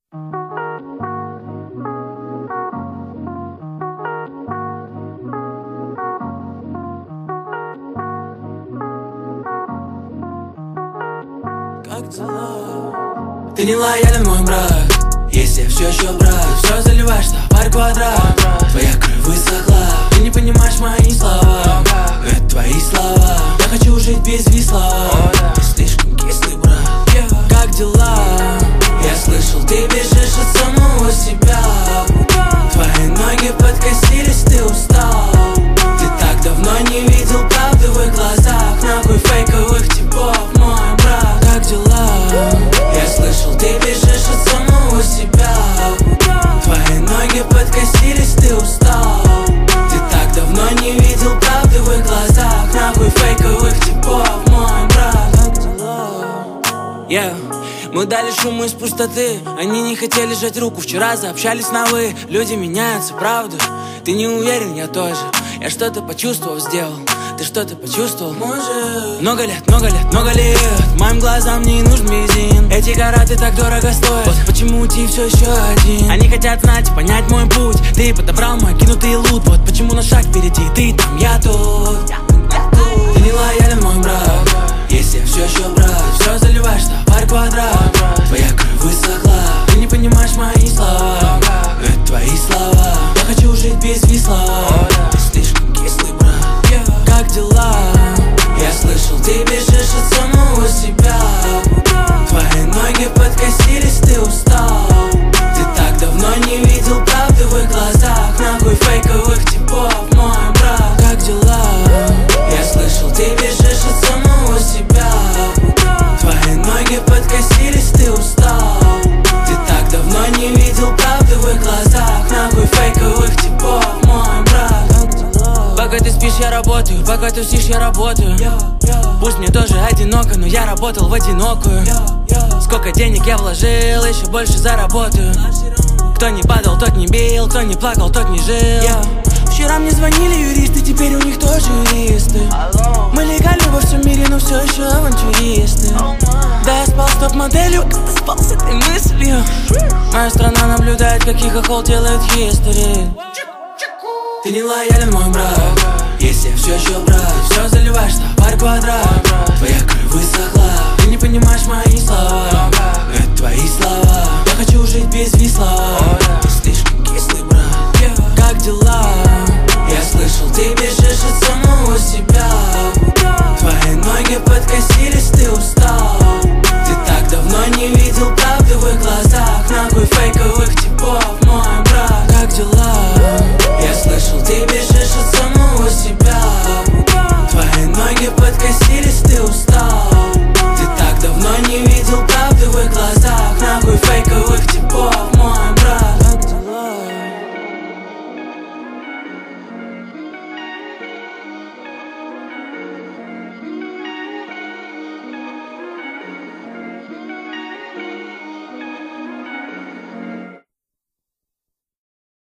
Как дела? Ты не лоялен, мой брат. Если я все еще брат, все заливаешь на парь квадрат. Твоя кровь высохла, ты не понимаешь мои слова. Это твои слова. Я хочу жить без висла. Ты слишком кислый, брат. Как дела? Я слышал, ты бежишь от самого себя. Твои ноги подкосились, ты устал. Ты так давно не видел правды в их глазах. Нахуй фейковых типов, мой брат. Как дела? Я слышал, ты бежишь от самого себя. Твои ноги подкосились, ты устал. Ты так давно не видел правды в их глазах. Нахуй фейковых типов, мой брат. Как дела? Мы дали шуму из пустоты. Они не хотели жать руку, вчера заобщались на вы. Люди меняются, правда? Ты не уверен, я тоже. Я что-то почувствовал, сделал. Ты что-то почувствовал? Может. Много лет, моим глазам не нужен бензин. Эти караты так дорого стоят. Вот почему ты все еще один. Они хотят знать, понять мой путь. Ты подобрал мой кинутый лут. Вот почему на шаг впереди. Ты там, я тут. Ты не лоялен, мой брат. Если я все еще брат, все заливаешь на парь квадрат. Твоя кровь высохла, ты не понимаешь мои слова. Это твои слова. Я хочу жить без висла. Ты слишком кислый, брат. Как дела? Я слышал, ты бежишь от самого себя. Твои ноги подкосились, ты устал. Ты так давно не видел правды в их глазах. Нахуй фейковых типов, мой брат. Как дела? Я слышал, ты бежишь от самого себя. Твои ноги подкосились, ты устал. Ты так давно не видел правды в их глазах. Нахуй фейковых типов, мой брат. Пока ты спишь, я работаю. Пока ты спишь, я работаю. Пусть мне тоже одиноко, но я работал в одинокую. Сколько денег я вложил, еще больше заработаю. Кто не падал, тот не бил. Кто не плакал, тот не жил. Вчера мне звонили юристы, теперь у них тоже юристы. Мы легальны во всем мире, но все еще авантюристы. Да, я спал с топ-моделью, как-то спал с этой мыслью. Моя страна наблюдает, как их хохол делает history. Ты не лоялен, мой брат. Если я все еще брат, все заливаешь на парь квадрат. Твоя кровь высохла, ты не понимаешь мои слова. Это твои слова.